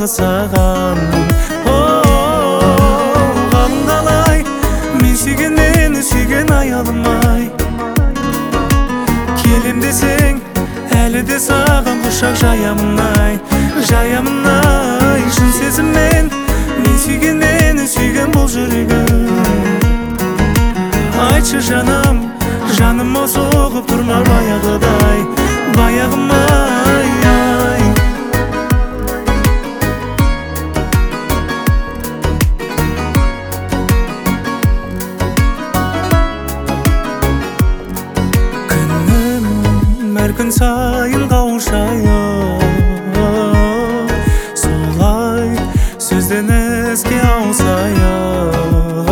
саған. Қалың қалай мен сүйген мені сүйген аялым-ай. Келем десең әлі де саған құшақ жаямын-ай, жаямын-ай. Шын сезіммен мен сүйген мені сүйген бұл жүрегім. Айтшы жаным, жаныма соғып тұрма баяғыдай, баяғым-ай, ай. Күнім әр күн сайын қауышайық, солай сөзден іске ауысайық.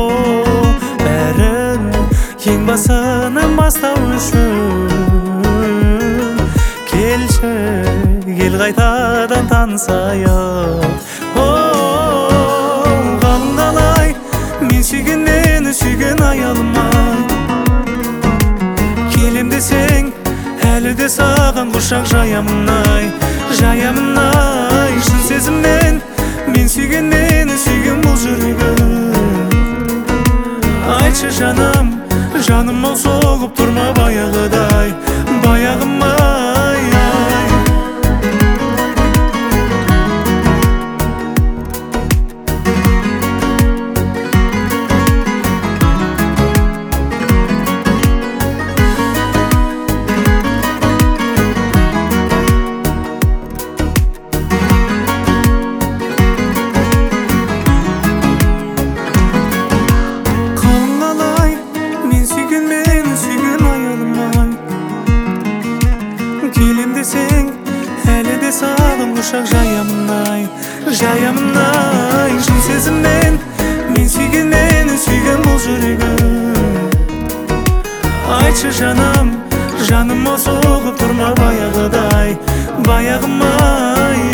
Бәрін ең басынан бастау үшін келші, кел қайтадан танысайық. Қалың қалай мен сүйген мені сүйген аялым-ай. Келем десең әлі де саған құшақ жаямын-ай, жаямын-ай. Шын сезіммен мен сүйген мені сүйген бұл жүрегім. Айтшы жаным, жаныма соғып тұрма баяғыдай, баяғым-ай, ай. Келем десең әлі де саған құшақ жаямын-ай, жаямын-ай. Шын сезіммен мен сүйген мені сүйген бұл жүрегім. Айтшы жаным, жаныма соғып тұрма баяғыдай, баяғым-ай.